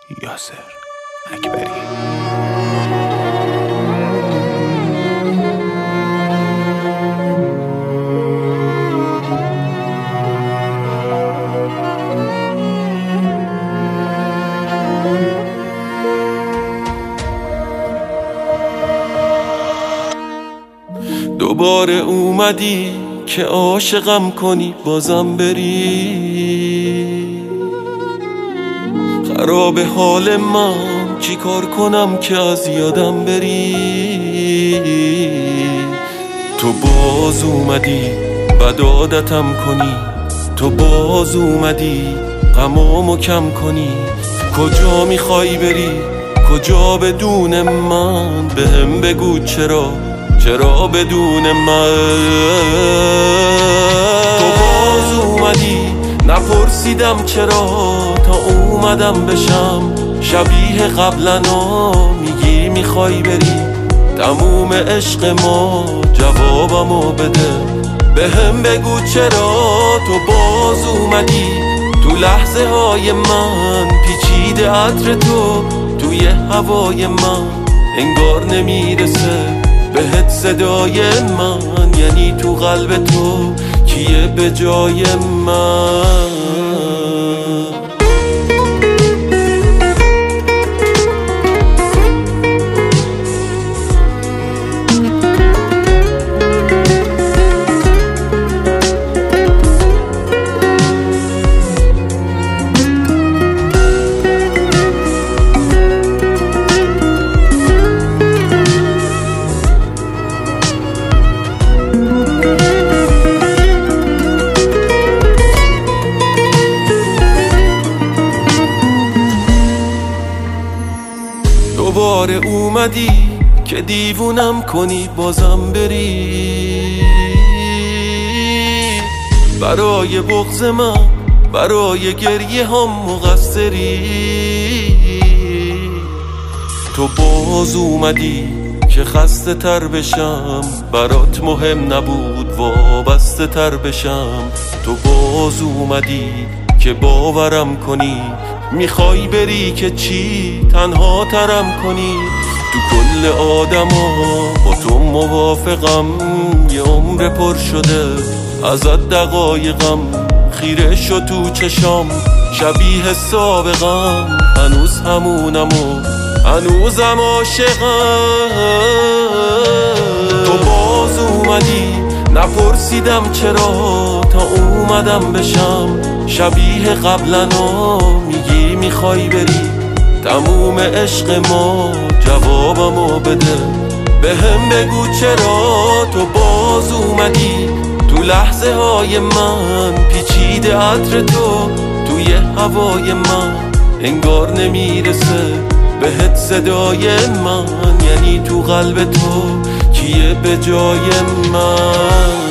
یاسر اکبری. دوباره اومدی که عاشقم کنی بازم بری. خراب حال من چی کار کنم که از یادم بری. تو باز اومدی بد عادتم کنی، تو باز اومدی غمامو کم کنی. کجا میخوای بری؟ کجا بدون من؟ بهم بگو چرا بدون من؟ تو باز اومدی نپرسیدم چرا، تا اومدم بشم شبیه قبلنا. میگی میخوای بری، تموم عشق ما جوابمو بده. بهم بگو چرا تو باز اومدی. تو لحظه های من پیچیده عطر تو توی هوای من، انگار نمیرسه بهت صدای من. یعنی تو قلب تو کیه به جای من؟ دوباره اومدی که دیوونم کنی بازم بری. برای بغض من، برای گریه هم مقصری. تو باز اومدی که خسته تر بشم، برات مهم نبود وابسته تر بشم. تو باز اومدی که باورم کنی، میخوای بری که چی تنها ترم کنی. تو کل آدما با تو موافقم، یه عمر پر شده ازت دقایقم. خیره شو تو چشام شبیه سابقم، هنوز همونم و هنوزم عاشقم. تو باز اومدی نپرسیدم چرا، تا اومدم بشم شبیه قبلنا. میگی میخوای بری، تموم عشق ما جوابمو بده. بهم بگو چرا تو باز اومدی. تو لحظه های من پیچیده عطر تو توی هوای من، انگار نمیرسه بهت صدای من. یعنی تو قلب تو کیه به جای من؟